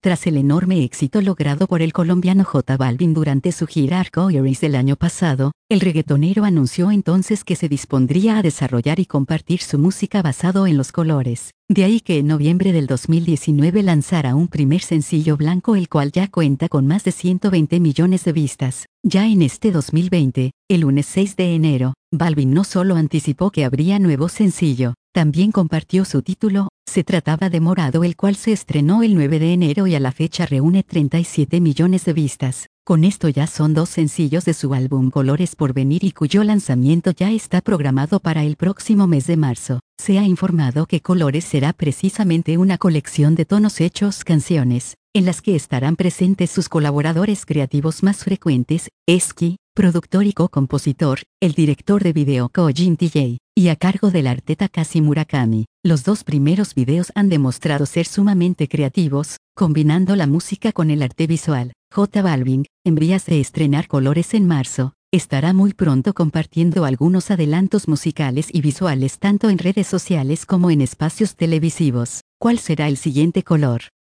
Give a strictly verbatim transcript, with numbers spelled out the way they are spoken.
Tras el enorme éxito logrado por el colombiano J Balvin durante su gira Arcoiris del año pasado, el reggaetonero anunció entonces que se dispondría a desarrollar y compartir su música basado en los colores. De ahí que en noviembre del dos mil diecinueve lanzara un primer sencillo blanco, el cual ya cuenta con más de ciento veinte millones de vistas. Ya en este dos mil veinte, el lunes seis de enero, Balvin no solo anticipó que habría nuevo sencillo, también compartió su título. Se trataba de Morado, el cual se estrenó el nueve de enero y a la fecha reúne treinta y siete millones de vistas. Con esto ya son dos sencillos de su álbum Colores por venir y cuyo lanzamiento ya está programado para el próximo mes de marzo. Se ha informado que Colores será precisamente una colección de tonos hechos canciones, en las que estarán presentes sus colaboradores creativos más frecuentes, Esqui, productor y co-compositor, el director de video Kojin T J, y a cargo del arte Takashi Murakami. Los dos primeros videos han demostrado ser sumamente creativos, combinando la música con el arte visual. J Balvin, en vías de estrenar Colores en marzo, estará muy pronto compartiendo algunos adelantos musicales y visuales tanto en redes sociales como en espacios televisivos. ¿Cuál será el siguiente color?